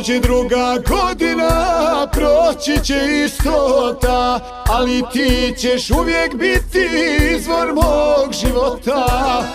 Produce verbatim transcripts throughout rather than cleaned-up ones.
Prođe druga godina, proći će istota, ali ti ćeš uvijek biti izvor mog života.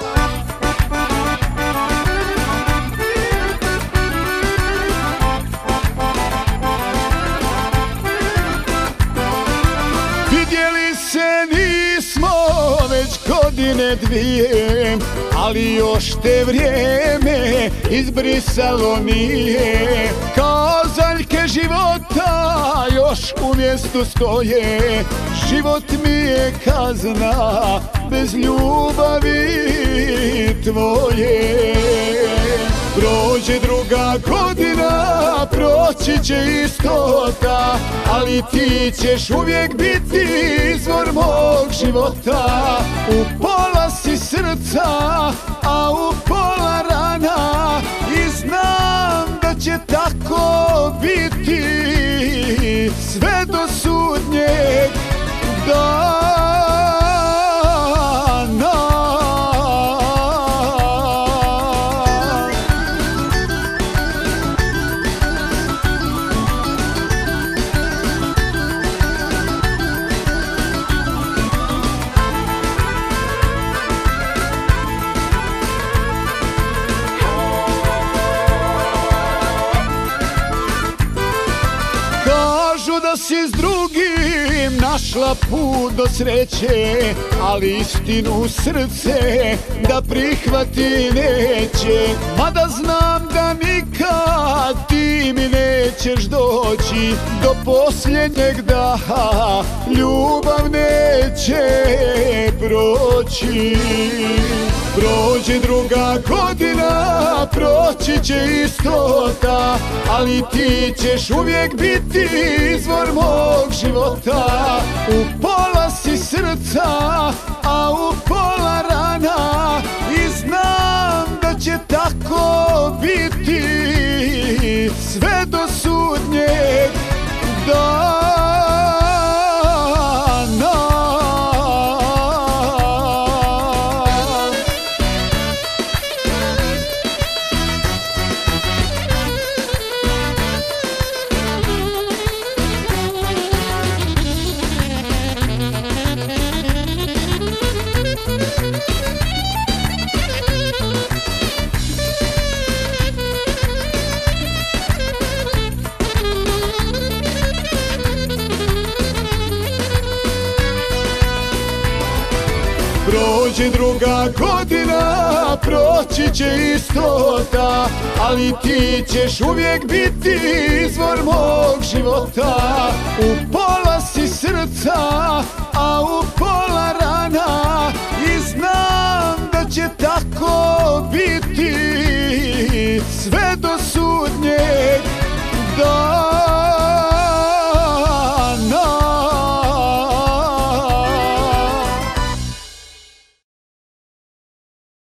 Vidjeli se nismo već godine dvije, ali još te vrijeme izbrisalo nije. Kazaljke života još u mjestu stoje, život mi je kazna bez ljubavi tvoje. Prođe druga godina, proći će istota, ali ti ćeš uvijek biti izvor mog života. U pola si srca, a u pola rana, i znam da će tako biti sve do sudnjeg dana. Kažu da si s drugim našla put do sreće, ali istinu u srce da prihvati neće. Mada znam da nikad ti mi nećeš doći, do posljednjeg daha ljubav neće proći. Prođe druga godina, proći će istota, ali ti ćeš uvijek biti izvor mog života. U pola si srca, a u pola rana, i znam da će tako biti sve do sudnjeg dana. Prođe druga godina, proći će istota, ali ti ćeš uvijek biti izvor mog života. U pola si srca, a u pola rana, i znam da će tako biti sve do